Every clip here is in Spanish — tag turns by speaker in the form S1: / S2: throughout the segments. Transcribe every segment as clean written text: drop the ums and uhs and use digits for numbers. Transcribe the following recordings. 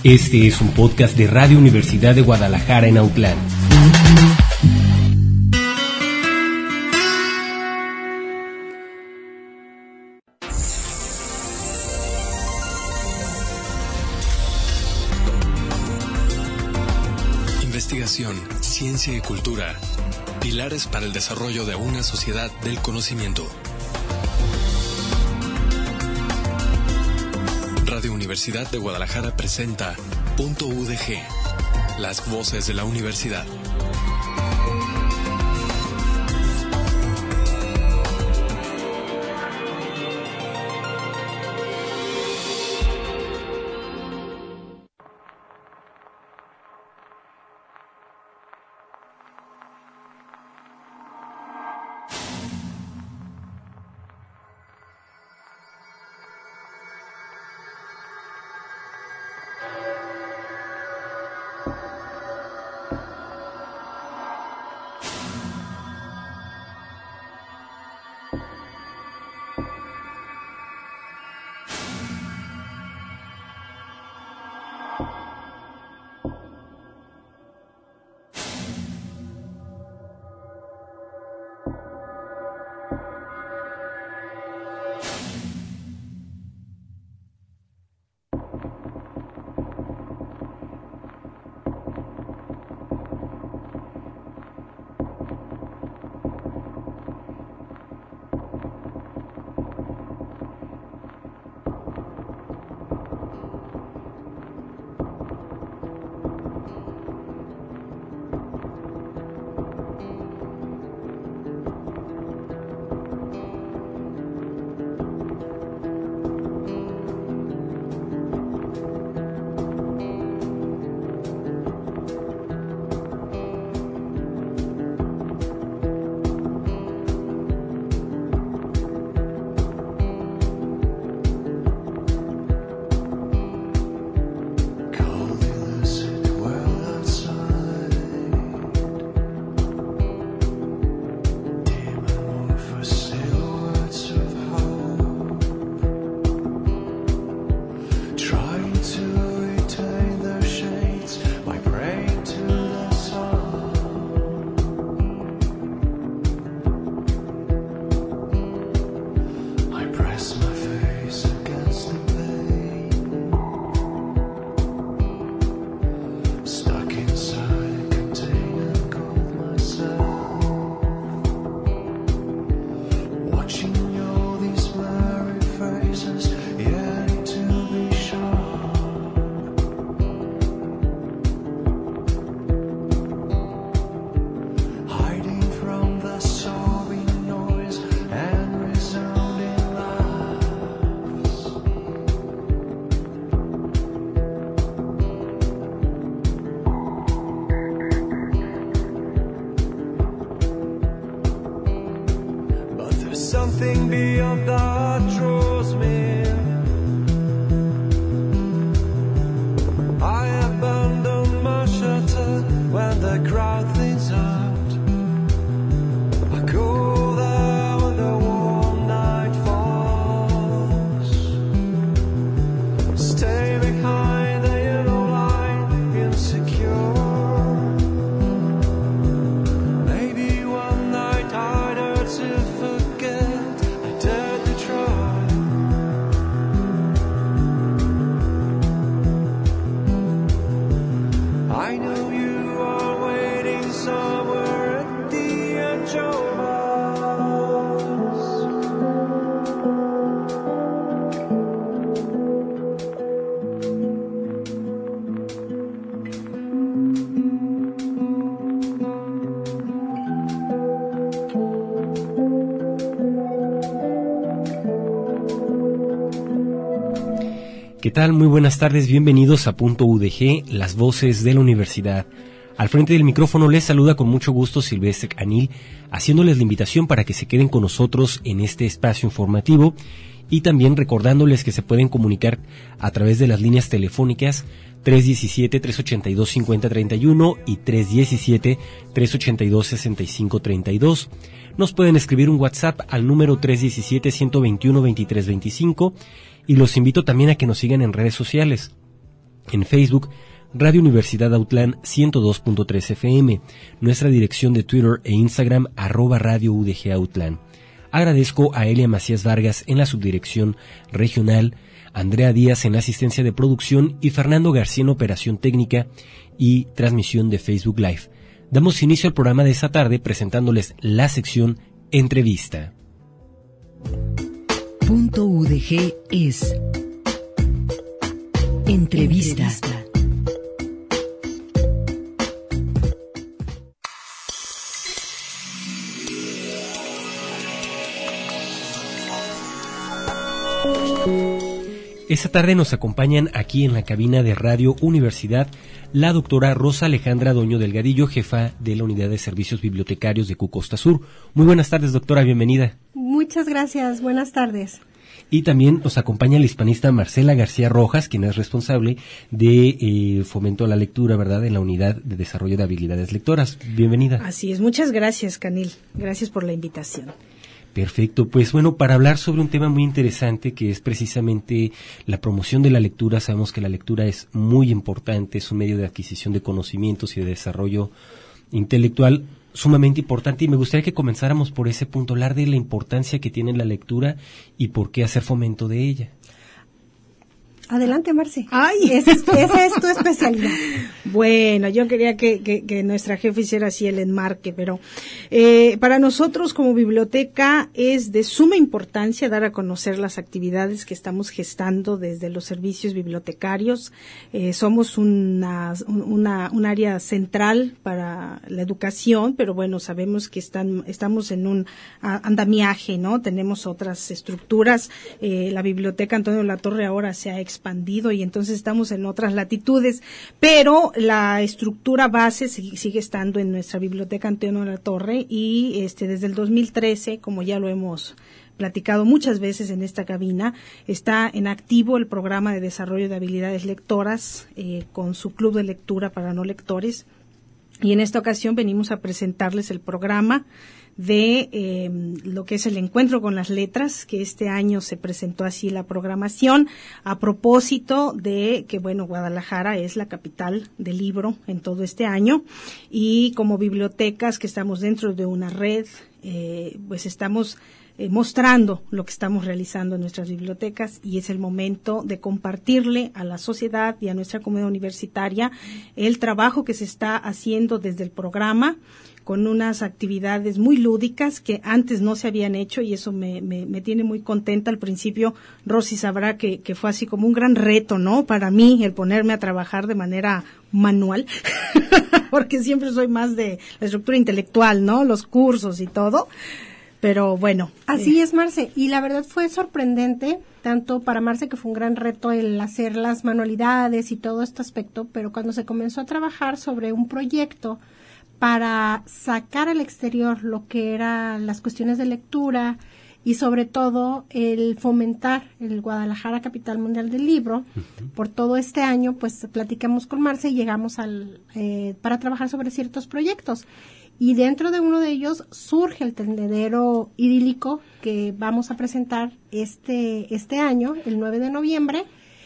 S1: Este es un podcast de Radio Universidad de Guadalajara en Autlán.
S2: Investigación, ciencia y cultura. Pilares para el desarrollo de una sociedad del conocimiento. Radio Universidad de Guadalajara presenta .udg, las voces de la universidad.
S3: Something beyond that draws me. I abandon my shelter when the crowd thins out. I go there when the warm night falls. Stay behind the yellow line, insecure. Maybe one night I dare to forget.
S1: ¿Qué tal? Muy buenas tardes, bienvenidos a .udg, las voces de la universidad. Al frente del micrófono les saluda con mucho gusto Silvestre Canil, haciéndoles la invitación para que se queden con nosotros en este espacio informativo y también recordándoles que se pueden comunicar a través de las líneas telefónicas 317-382-5031 y 317-382-6532. Nos pueden escribir un WhatsApp al número 317-121-2325 y los invito también a que nos sigan en redes sociales. En Facebook, Radio Universidad Autlán 102.3 FM, nuestra dirección de Twitter e Instagram, @Radio UDG Autlán. Agradezco a Elia Macías Vargas en la subdirección regional, Andrea Díaz en asistencia de producción y Fernando García en operación técnica y transmisión de Facebook Live. Damos inicio al programa de esta tarde presentándoles la sección Entrevista.
S4: Punto UDG es Entrevista.
S1: Esta tarde nos acompañan aquí en la cabina de Radio Universidad la doctora Rosa Alejandra Doño Delgadillo, jefa de la Unidad de Servicios Bibliotecarios de Q-Costa Sur. Muy buenas tardes, doctora, bienvenida.
S5: Muchas gracias, buenas tardes.
S1: Y también nos acompaña la hispanista Marcela García Rojas, quien es responsable de fomento a la lectura, ¿verdad?, en la Unidad de Desarrollo de Habilidades Lectoras. Bienvenida.
S5: Así es, muchas gracias, Canil. Gracias por la invitación.
S1: Perfecto, pues bueno, para hablar sobre un tema muy interesante que es precisamente la promoción de la lectura. Sabemos que la lectura es muy importante, es un medio de adquisición de conocimientos y de desarrollo intelectual sumamente importante, y me gustaría que comenzáramos por ese punto, hablar de la importancia que tiene la lectura y por qué hacer fomento de ella.
S5: Adelante, Marce. ¡Ay! Esa es tu especialidad. Bueno, yo quería que nuestra jefa hiciera así el enmarque, pero para nosotros como biblioteca es de suma importancia dar a conocer las actividades que estamos gestando desde los servicios bibliotecarios. Somos un área central para la educación, pero bueno, sabemos que estamos en un andamiaje, ¿no? Tenemos otras estructuras. La Biblioteca Antonio Latorre ahora se ha expandido y entonces estamos en otras latitudes, pero la estructura base sigue estando en nuestra Biblioteca Antonio Latorre y desde el 2013, como ya lo hemos platicado muchas veces en esta cabina, está en activo el programa de desarrollo de habilidades lectoras con su club de lectura para no lectores, y en esta ocasión venimos a presentarles el programa de lo que es el encuentro con las letras, que este año se presentó así la programación, a propósito de que, bueno, Guadalajara es la capital del libro en todo este año, y como bibliotecas que estamos dentro de una red, pues estamos mostrando lo que estamos realizando en nuestras bibliotecas, y es el momento de compartirle a la sociedad y a nuestra comunidad universitaria el trabajo que se está haciendo desde el programa, con unas actividades muy lúdicas que antes no se habían hecho, y eso me tiene muy contenta. Al principio, Rosy sabrá que fue así como un gran reto, ¿no?, para mí, el ponerme a trabajar de manera manual, porque siempre soy más de la estructura intelectual, ¿no?, los cursos y todo. Pero bueno.
S6: Así es, Marce, y la verdad fue sorprendente, tanto para Marce, que fue un gran reto el hacer las manualidades y todo este aspecto, pero cuando se comenzó a trabajar sobre un proyecto para sacar al exterior lo que eran las cuestiones de lectura y sobre todo el fomentar el Guadalajara Capital Mundial del Libro, por todo este año, pues platicamos con Marce y llegamos para trabajar sobre ciertos proyectos. Y dentro de uno de ellos surge el tendedero idílico que vamos a presentar este año, el 9 de noviembre,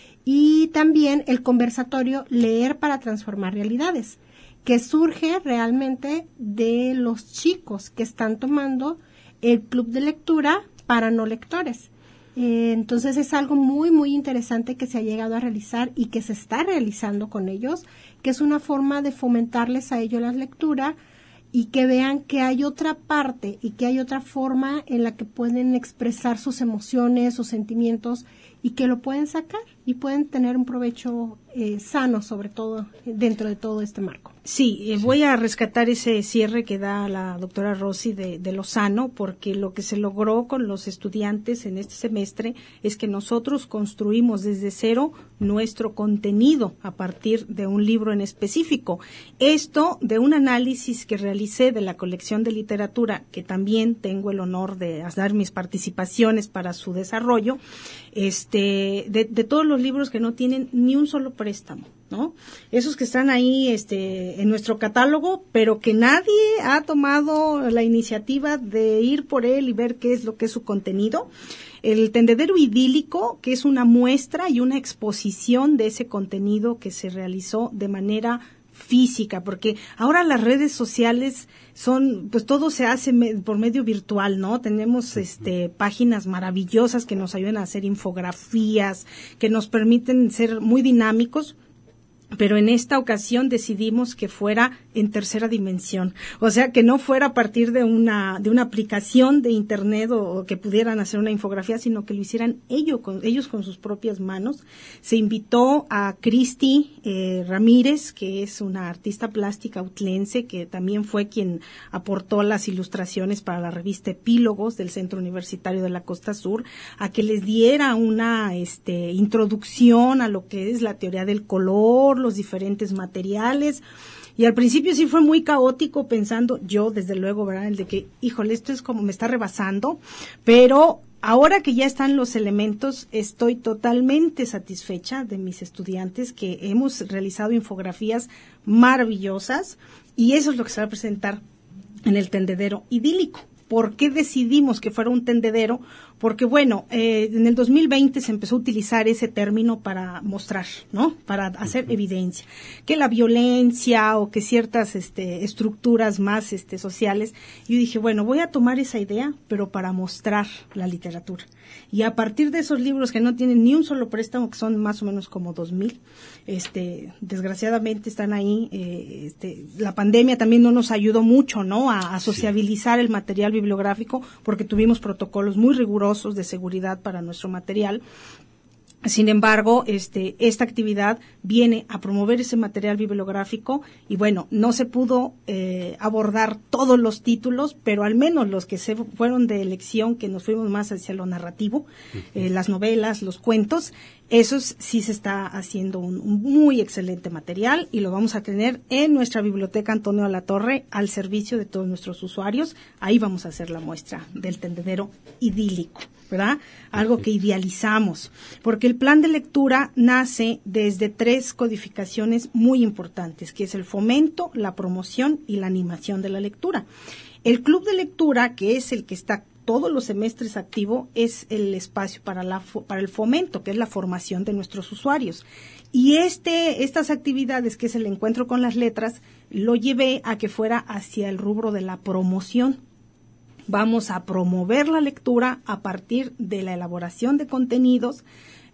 S6: y también el conversatorio Leer para Transformar Realidades, que surge realmente de los chicos que están tomando el club de lectura para no lectores. Entonces es algo muy, muy interesante que se ha llegado a realizar y que se está realizando con ellos, que es una forma de fomentarles a ellos la lectura y que vean que hay otra parte y que hay otra forma en la que pueden expresar sus emociones, sus sentimientos, y que lo pueden sacar y pueden tener un provecho sano, sobre todo dentro de todo este marco.
S5: Sí, voy a rescatar ese cierre que da la doctora Rosy de lo sano, porque lo que se logró con los estudiantes en este semestre es que nosotros construimos desde cero nuestro contenido a partir de un libro en específico. Esto de un análisis que realicé de la colección de literatura, que también tengo el honor de dar mis participaciones para su desarrollo, de todos los libros que no tienen ni un solo préstamo, ¿no? Esos que están ahí en nuestro catálogo, pero que nadie ha tomado la iniciativa de ir por él y ver qué es lo que es su contenido. El Tendedero Idílico, que es una muestra y una exposición de ese contenido que se realizó de manera física, porque ahora las redes sociales son, pues todo se hace por medio virtual, ¿no? Tenemos páginas maravillosas que nos ayudan a hacer infografías, que nos permiten ser muy dinámicos, pero en esta ocasión decidimos que fuera en tercera dimensión, o sea, que no fuera a partir de una aplicación de internet o que pudieran hacer una infografía, sino que lo hicieran ellos con sus propias manos. Se invitó a Cristi Ramírez, que es una artista plástica autlense, que también fue quien aportó las ilustraciones para la revista Epílogos del Centro Universitario de la Costa Sur, a que les diera una introducción a lo que es la teoría del color, los diferentes materiales. Y al principio sí fue muy caótico, pensando yo, desde luego, ¿verdad?, el de que, híjole, esto es como me está rebasando, pero ahora que ya están los elementos, estoy totalmente satisfecha de mis estudiantes, que hemos realizado infografías maravillosas, y eso es lo que se va a presentar en el Tendedero Idílico. ¿Por qué decidimos que fuera un tendedero? Porque, bueno, en el 2020 se empezó a utilizar ese término para mostrar, ¿no? Para hacer evidencia. Que la violencia o que ciertas estructuras más sociales. Yo dije, bueno, voy a tomar esa idea, pero para mostrar la literatura. Y a partir de esos libros que no tienen ni un solo préstamo, que son más o menos como 2,000, desgraciadamente están ahí. La pandemia también no nos ayudó mucho, ¿no? A sociabilizar el material bibliográfico, porque tuvimos protocolos muy rigurosos de seguridad para nuestro material. Sin embargo, esta actividad viene a promover ese material bibliográfico y, bueno, no se pudo abordar todos los títulos, pero al menos los que se fueron de elección, que nos fuimos más hacia lo narrativo, las novelas, los cuentos, esos sí se está haciendo un muy excelente material y lo vamos a tener en nuestra biblioteca Antonio de la Torre al servicio de todos nuestros usuarios. Ahí vamos a hacer la muestra del Tendedero Idílico, ¿verdad? Algo que idealizamos, porque el plan de lectura nace desde 3 codificaciones muy importantes, que es el fomento, la promoción y la animación de la lectura. El club de lectura, que es el que está todos los semestres activo, es el espacio para el fomento, que es la formación de nuestros usuarios. Y estas actividades, que es el encuentro con las letras, lo llevé a que fuera hacia el rubro de la promoción. Vamos a promover la lectura a partir de la elaboración de contenidos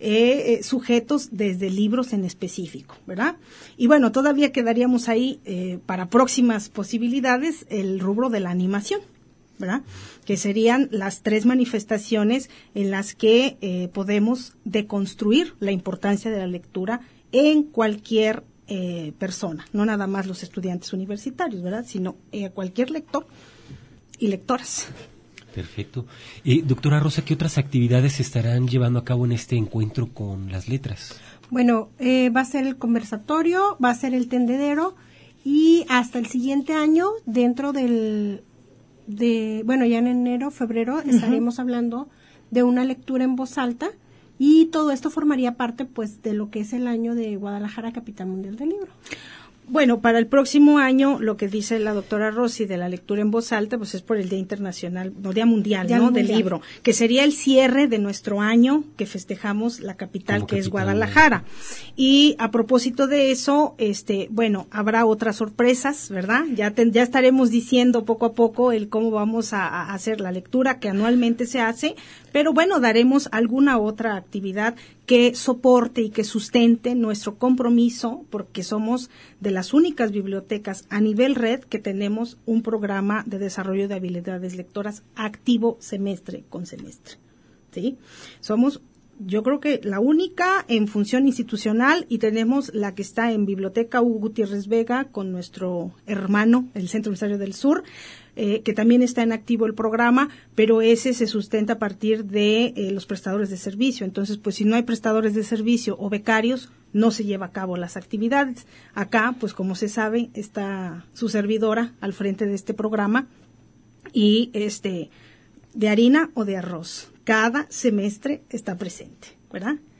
S5: sujetos desde libros en específico, ¿verdad? Y bueno, todavía quedaríamos ahí para próximas posibilidades el rubro de la animación, ¿verdad? Que serían las 3 manifestaciones en las que podemos deconstruir la importancia de la lectura en cualquier persona, no nada más los estudiantes universitarios, ¿verdad? Sino cualquier lector y lectoras.
S1: Perfecto. Doctora Rosa, ¿qué otras actividades se estarán llevando a cabo en este encuentro con las letras?
S6: Bueno, va a ser el conversatorio, va a ser el tendedero y hasta el siguiente año, dentro ya en enero, febrero, estaremos hablando de una lectura en voz alta y todo esto formaría parte, pues, de lo que es el año de Guadalajara, capital mundial del libro.
S5: Bueno, para el próximo año, lo que dice la doctora Rossi de la lectura en voz alta, pues es por el Día Internacional, no, Día Mundial, ¿no?, del libro, que sería el cierre de nuestro año que festejamos la capital, que es Guadalajara. Y a propósito de eso, bueno, habrá otras sorpresas, ¿verdad? Ya estaremos diciendo poco a poco cómo vamos a hacer la lectura que anualmente se hace, pero bueno, daremos alguna otra actividad que soporte y que sustente nuestro compromiso, porque somos de las únicas bibliotecas a nivel red que tenemos un programa de desarrollo de habilidades lectoras activo semestre con semestre, ¿sí? Somos, yo creo que la única en función institucional, y tenemos la que está en Biblioteca Hugo Gutiérrez Vega con nuestro hermano, el Centro Universitario del Sur, que también está en activo el programa, pero ese se sustenta a partir de los prestadores de servicio. Entonces, pues si no hay prestadores de servicio o becarios, no se lleva a cabo las actividades. Acá, pues como se sabe, está su servidora al frente de este programa y de harina o de arroz. Cada semestre está presente, ¿verdad?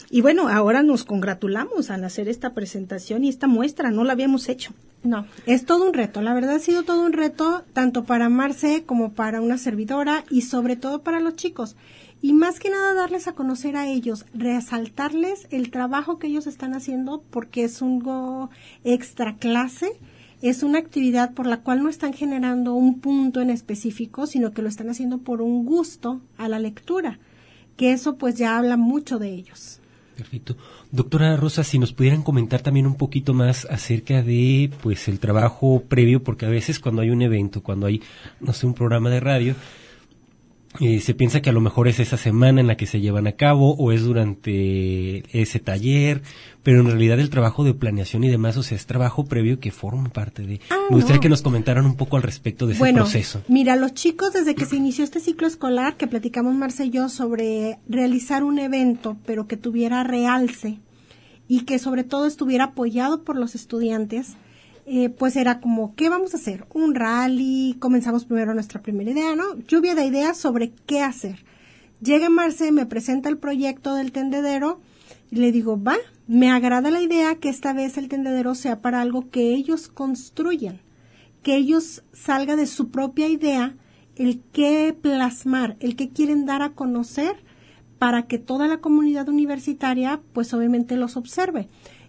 S5: Y bueno, ahora nos congratulamos al hacer esta presentación y esta muestra, no la habíamos hecho.
S6: No, es todo un reto, la verdad ha sido todo un reto, tanto para Marce como para una servidora y sobre todo para los chicos. Y más que nada darles a conocer a ellos, resaltarles el trabajo que ellos están haciendo porque es un extra clase, es una actividad por la cual no están generando un punto en específico, sino que lo están haciendo por un gusto a la lectura, que eso pues ya habla mucho de ellos.
S1: Perfecto. Doctora Rosa, si nos pudieran comentar también un poquito más acerca de pues el trabajo previo, porque a veces cuando hay un evento, cuando hay, no sé, un programa de radio, se piensa que a lo mejor es esa semana en la que se llevan a cabo o es durante ese taller, pero en realidad el trabajo de planeación y demás, o sea, es trabajo previo que forma parte de... Me gustaría que nos comentaran un poco al respecto de ese proceso.
S6: Mira, los chicos desde que se inició este ciclo escolar, que platicamos Marce y yo sobre realizar un evento, pero que tuviera realce y que sobre todo estuviera apoyado por los estudiantes, pues era como, ¿qué vamos a hacer? Un rally, comenzamos primero nuestra primera idea, ¿no? Lluvia de ideas sobre qué hacer. Llega Marce, me presenta el proyecto del tendedero y le digo, va, me agrada la idea que esta vez el tendedero sea para algo que ellos construyan, que ellos salga de su propia idea, el que plasmar, el que quieren dar a conocer para que toda la comunidad universitaria, pues obviamente los observe.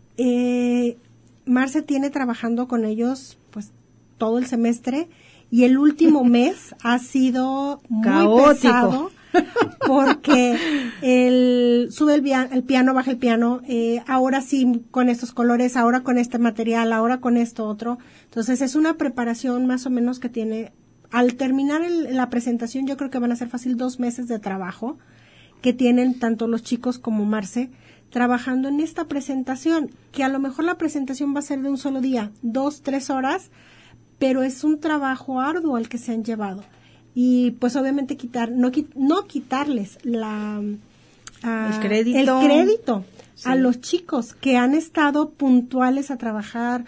S6: Marce tiene trabajando con ellos pues todo el semestre y el último mes ha sido muy pesado porque sube el piano, baja el piano, ahora sí con estos colores, ahora con este material, ahora con esto otro. Entonces es una preparación más o menos que tiene, al terminar la presentación yo creo que van a ser fácil 2 meses de trabajo que tienen tanto los chicos como Marce trabajando en esta presentación, que a lo mejor la presentación va a ser de un solo día, 2, 3 horas, pero es un trabajo arduo al que se han llevado. Y pues obviamente no quitarles el crédito sí, a los chicos que han estado puntuales a trabajar,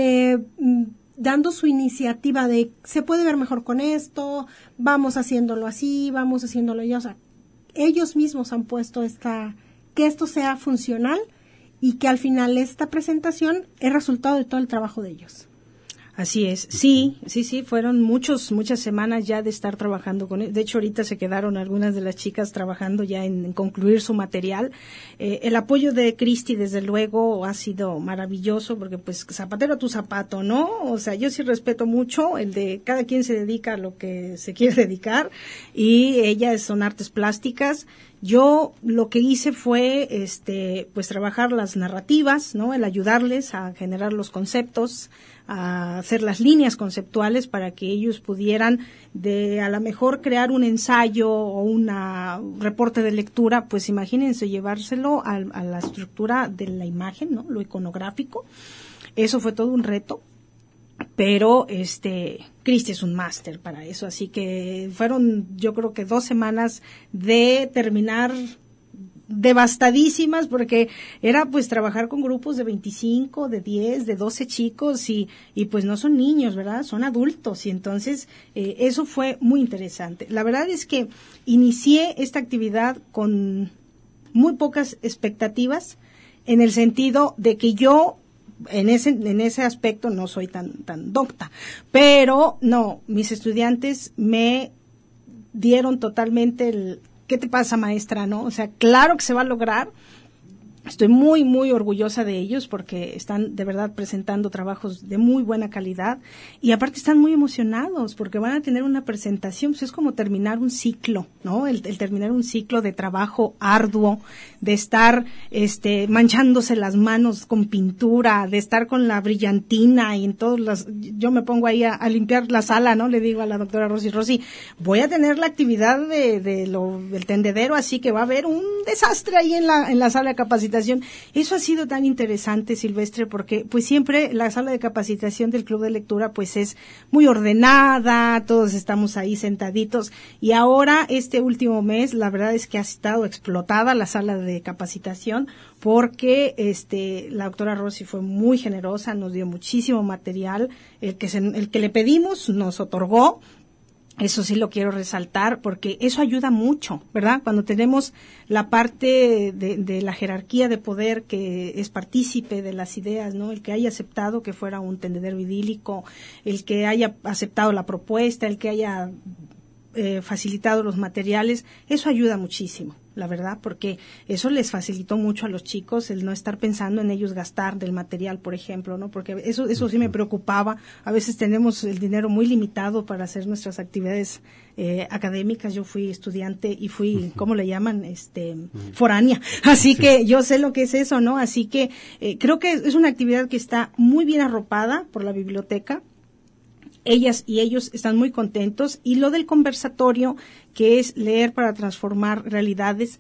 S6: dando su iniciativa de se puede ver mejor con esto, vamos haciéndolo así, vamos haciéndolo ya, o sea, ellos mismos han puesto que esto sea funcional y que al final esta presentación es resultado de todo el trabajo de ellos.
S5: Así es, sí, fueron muchas semanas ya de estar trabajando con él. De hecho, ahorita se quedaron algunas de las chicas trabajando ya en concluir su material. El apoyo de Cristi, desde luego, ha sido maravilloso porque, pues, zapatero a tu zapato, ¿no? O sea, yo sí respeto mucho el de cada quien se dedica a lo que se quiere dedicar y ellas son artes plásticas. Yo lo que hice fue, pues, trabajar las narrativas, ¿no? El ayudarles a generar los conceptos, a hacer las líneas conceptuales para que ellos pudieran a lo mejor crear un ensayo o un reporte de lectura, pues imagínense llevárselo a la estructura de la imagen, ¿no? Lo iconográfico. Eso fue todo un reto. Pero Cristi es un máster para eso, así que fueron yo creo que 2 semanas de terminar devastadísimas porque era pues trabajar con grupos de 25, de 10, de 12 chicos y pues no son niños, ¿verdad? Son adultos y entonces eso fue muy interesante. La verdad es que inicié esta actividad con muy pocas expectativas en el sentido de que yo en ese aspecto no soy tan docta, pero no, mis estudiantes me dieron totalmente ¿qué te pasa, maestra? ¿No? O sea, claro que se va a lograr. Estoy muy, muy orgullosa de ellos porque están de verdad presentando trabajos de muy buena calidad y aparte están muy emocionados porque van a tener una presentación, pues es como terminar un ciclo, ¿no? El terminar un ciclo de trabajo arduo, de estar manchándose las manos con pintura, de estar con la brillantina y en todos yo me pongo ahí a limpiar la sala, ¿no? Le digo a la doctora Rosy, voy a tener la actividad del tendedero, así que va a haber un desastre ahí en la sala de capacitación. Eso ha sido tan interesante, Silvestre, porque pues siempre la sala de capacitación del Club de Lectura pues es muy ordenada, todos estamos ahí sentaditos y ahora este último mes la verdad es que ha estado explotada la sala de capacitación porque la doctora Rosy fue muy generosa, nos dio muchísimo material, el que le pedimos nos otorgó. Eso sí lo quiero resaltar porque eso ayuda mucho, ¿verdad? Cuando tenemos la parte de la jerarquía de poder que es partícipe de las ideas, ¿no? El que haya aceptado que fuera un tendedero idílico, el que haya aceptado la propuesta, el que haya facilitado los materiales, eso ayuda muchísimo, la verdad, porque eso les facilitó mucho a los chicos el no estar pensando en ellos gastar del material, por ejemplo, ¿no? Porque eso sí me preocupaba. A veces tenemos el dinero muy limitado para hacer nuestras actividades académicas. Yo fui estudiante y fui, ¿cómo le llaman? Foránea. Así que yo sé lo que es eso, ¿no? Así que creo que es una actividad que está muy bien arropada por la biblioteca. Ellas y ellos están muy contentos, y lo del conversatorio, que es leer para transformar realidades,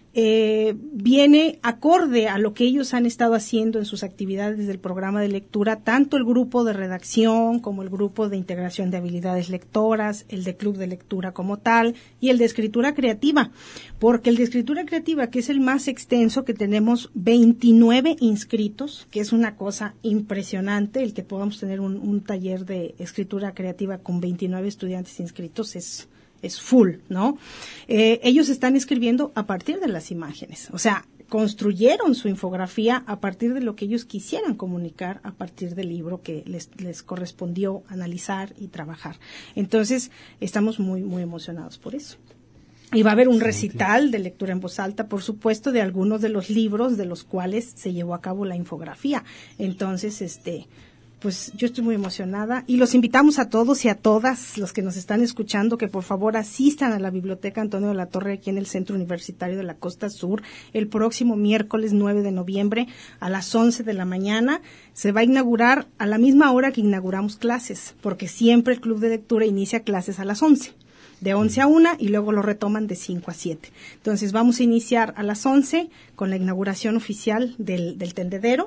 S5: viene acorde a lo que ellos han estado haciendo en sus actividades del programa de lectura, tanto el grupo de redacción como el grupo de integración de habilidades lectoras, el de club de lectura como tal y el de escritura creativa, porque el de escritura creativa, que es el más extenso, que tenemos 29 inscritos, que es una cosa impresionante, el que podamos tener un taller de escritura creativa con 29 estudiantes inscritos es full, ¿no? Ellos están escribiendo a partir de las imágenes, o sea, construyeron su infografía a partir de lo que ellos quisieran comunicar a partir del libro que les correspondió analizar y trabajar. Entonces, estamos muy, muy emocionados por eso. Y va a haber un recital de lectura en voz alta, por supuesto, de algunos de los libros de los cuales se llevó a cabo la infografía. Entonces, pues yo estoy muy emocionada y los invitamos a todos y a todas los que nos están escuchando que por favor asistan a la Biblioteca Antonio de la Torre aquí en el Centro Universitario de la Costa Sur el próximo miércoles 9 de noviembre a las 11 de la mañana. Se va a inaugurar a la misma hora que inauguramos clases, porque siempre el Club de Lectura inicia clases a las 11. De 11 a 1 y luego lo retoman de 5 a 7. Entonces vamos a iniciar a las 11 con la inauguración oficial del tendedero.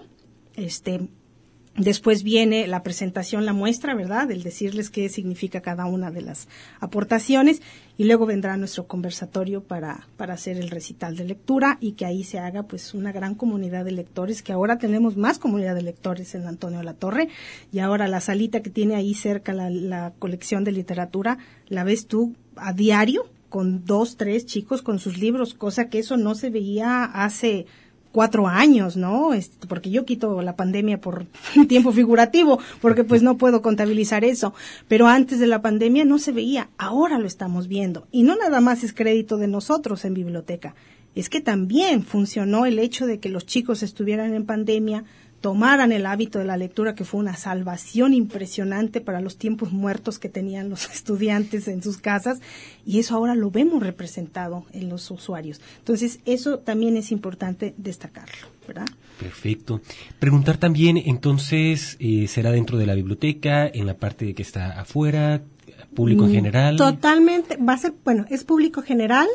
S5: Después viene la presentación, la muestra, ¿verdad? El decirles qué significa cada una de las aportaciones, y luego vendrá nuestro conversatorio para hacer el recital de lectura y que ahí se haga pues una gran comunidad de lectores, que ahora tenemos más comunidad de lectores en Antonio de la Torre, y ahora la salita que tiene ahí cerca la colección de literatura, la ves tú a diario con 2, 3 chicos con sus libros, cosa que eso no se veía hace 4 años, ¿no? Porque yo quito la pandemia por tiempo figurativo, porque pues no puedo contabilizar eso, pero antes de la pandemia no se veía, ahora lo estamos viendo, y no nada más es crédito de nosotros en biblioteca, es que también funcionó el hecho de que los chicos estuvieran en pandemia, tomaran el hábito de la lectura, que fue una salvación impresionante para los tiempos muertos que tenían los estudiantes en sus casas, y eso ahora lo vemos representado en los usuarios. Entonces, eso también es importante destacarlo, ¿verdad?
S1: Perfecto. Preguntar también, entonces, ¿será dentro de la biblioteca, en la parte de que está afuera, público general?
S6: Totalmente, va a ser, es público general.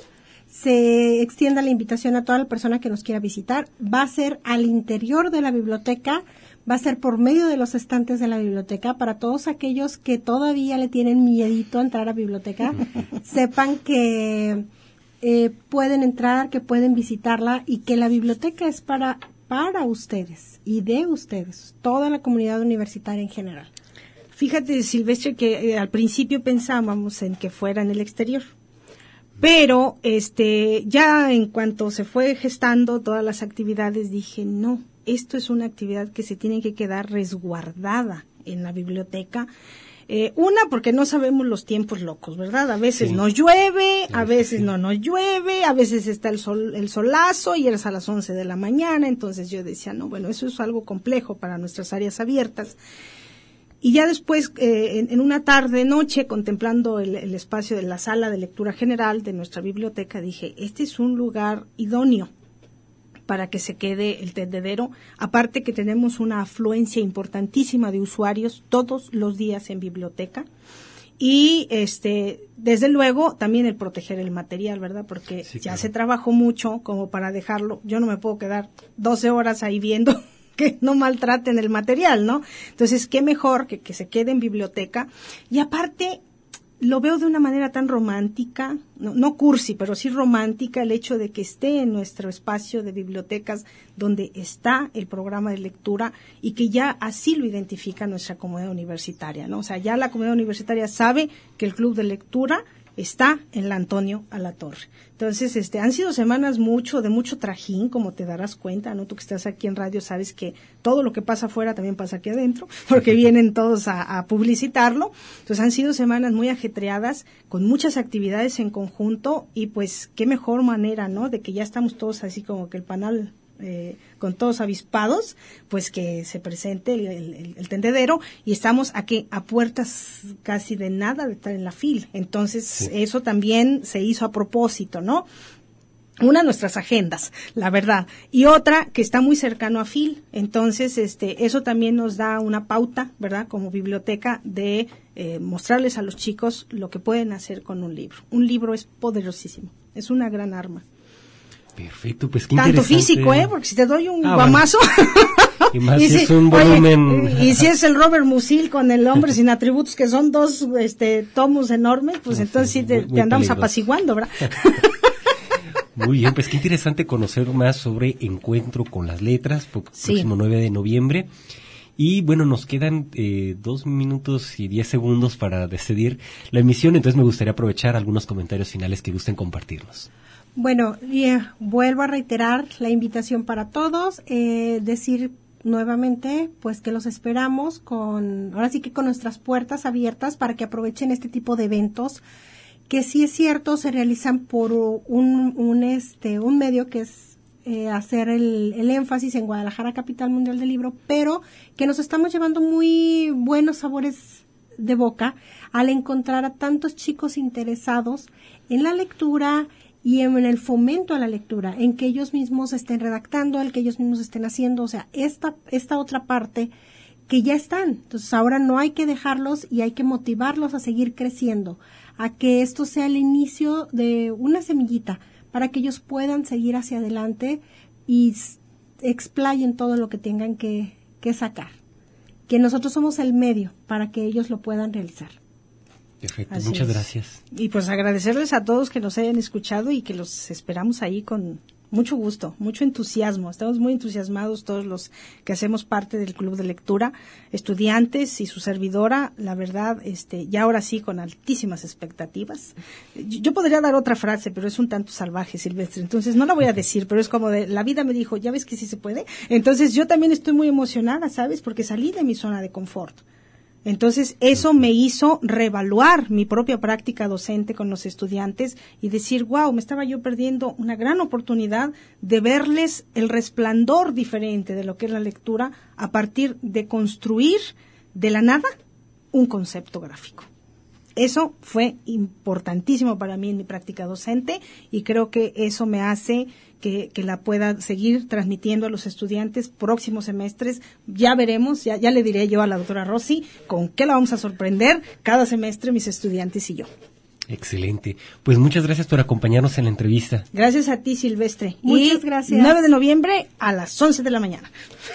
S6: Se extienda la invitación a toda la persona que nos quiera visitar. Va a ser al interior de la biblioteca, va a ser por medio de los estantes de la biblioteca, para todos aquellos que todavía le tienen miedito a entrar a la biblioteca, sepan que pueden entrar, que pueden visitarla, y que la biblioteca es para ustedes y de ustedes, toda la comunidad universitaria en general.
S5: Fíjate, Silvestre, que al principio pensábamos en que fuera en el exterior. Pero ya en cuanto se fue gestando todas las actividades, dije, no, esto es una actividad que se tiene que quedar resguardada en la biblioteca. Una, porque no sabemos los tiempos locos, ¿verdad? A veces nos llueve, a veces no nos llueve, a veces está el solazo y es a las 11 de la mañana. Entonces yo decía, no, eso es algo complejo para nuestras áreas abiertas. Y ya después, en una tarde-noche, contemplando el espacio de la sala de lectura general de nuestra biblioteca, dije, este es un lugar idóneo para que se quede el tendedero. Aparte que tenemos una afluencia importantísima de usuarios todos los días en biblioteca. Y, desde luego, también el proteger el material, ¿verdad? Porque ya se trabajó mucho como para dejarlo. Yo no me puedo quedar 12 horas ahí viendo que no maltraten el material, ¿no? Entonces, qué mejor que se quede en biblioteca. Y aparte, lo veo de una manera tan romántica, no cursi, pero sí romántica, el hecho de que esté en nuestro espacio de bibliotecas donde está el programa de lectura y que ya así lo identifica nuestra comunidad universitaria, ¿no? O sea, ya la comunidad universitaria sabe que el club de lectura está en la Antonio Alatorre. Entonces, han sido semanas de mucho trajín, como te darás cuenta, ¿no? Tú que estás aquí en radio sabes que todo lo que pasa afuera también pasa aquí adentro, porque vienen todos a publicitarlo. Entonces, han sido semanas muy ajetreadas, con muchas actividades en conjunto, y pues, qué mejor manera, ¿no? De que ya estamos todos así como que el panal con todos avispados, pues que se presente el tendedero, y estamos aquí a puertas casi de nada de estar en la fila. Entonces, sí, eso también se hizo a propósito, ¿no? Una, nuestras agendas, la verdad, y otra que está muy cercano a FIL. Entonces, eso también nos da una pauta, ¿verdad? Como biblioteca de mostrarles a los chicos lo que pueden hacer con un libro. Un libro es poderosísimo, es una gran arma.
S1: Perfecto, pues qué
S5: tanto
S1: interesante.
S5: Físico, porque si te doy un guamazo.
S1: Bueno. Y más si es un volumen.
S5: Y si es el Robert Musil con El hombre sin atributos, que son 2 tomos enormes, pues no, entonces sí te andamos apaciguando, ¿verdad?
S1: Muy bien, pues qué interesante conocer más sobre Encuentro con las Letras, próximo 9 de noviembre. Y bueno, nos quedan 2 minutos y 10 segundos para decidir la emisión, entonces me gustaría aprovechar algunos comentarios finales que gusten compartirnos.
S6: Bueno, vuelvo a reiterar la invitación para todos, decir nuevamente pues que los esperamos ahora sí que con nuestras puertas abiertas para que aprovechen este tipo de eventos, que sí es cierto, se realizan por un medio que es hacer el énfasis en Guadalajara, capital mundial del libro, pero que nos estamos llevando muy buenos sabores de boca al encontrar a tantos chicos interesados en la lectura y en el fomento a la lectura, en que ellos mismos estén redactando, el que ellos mismos estén haciendo, o sea, esta otra parte que ya están. Entonces ahora no hay que dejarlos y hay que motivarlos a seguir creciendo, a que esto sea el inicio de una semillita para que ellos puedan seguir hacia adelante y explayen todo lo que tengan que sacar. Que nosotros somos el medio para que ellos lo puedan realizar.
S1: Perfecto, muchas gracias.
S5: Y pues agradecerles a todos que nos hayan escuchado y que los esperamos ahí con mucho gusto, mucho entusiasmo. Estamos muy entusiasmados todos los que hacemos parte del club de lectura, estudiantes y su servidora, la verdad, ya ahora sí con altísimas expectativas. Yo podría dar otra frase, pero es un tanto salvaje, Silvestre, entonces no la voy a decir, pero es como de, la vida me dijo, ya ves que sí se puede. Entonces yo también estoy muy emocionada, ¿sabes? Porque salí de mi zona de confort. Entonces, eso me hizo reevaluar mi propia práctica docente con los estudiantes y decir, wow, me estaba yo perdiendo una gran oportunidad de verles el resplandor diferente de lo que es la lectura a partir de construir de la nada un concepto gráfico. Eso fue importantísimo para mí en mi práctica docente y creo que eso me hace que la pueda seguir transmitiendo a los estudiantes próximos semestres. Ya veremos, ya le diré yo a la doctora Rossi con qué la vamos a sorprender cada semestre mis estudiantes y yo.
S1: Excelente. Pues muchas gracias por acompañarnos en la entrevista.
S5: Gracias a ti, Silvestre.
S6: Muchas gracias.
S5: 9 de noviembre a las 11 de la mañana.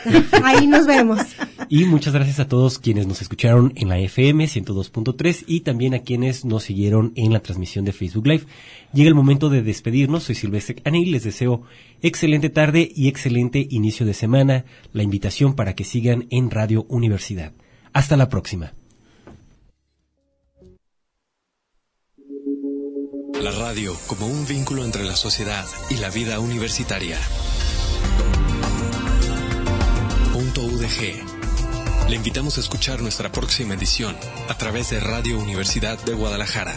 S6: Ahí nos vemos.
S1: Y muchas gracias a todos quienes nos escucharon en la FM 102.3 y también a quienes nos siguieron en la transmisión de Facebook Live. Llega el momento de despedirnos. Soy Silvestre Anil. Les deseo excelente tarde y excelente inicio de semana. La invitación para que sigan en Radio Universidad. Hasta la próxima.
S2: La radio como un vínculo entre la sociedad y la vida universitaria. .udg. Le invitamos a escuchar nuestra próxima edición a través de Radio Universidad de Guadalajara.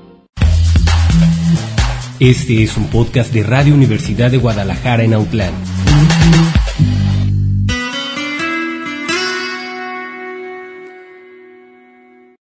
S1: Este es un podcast de Radio Universidad de Guadalajara en Autlán.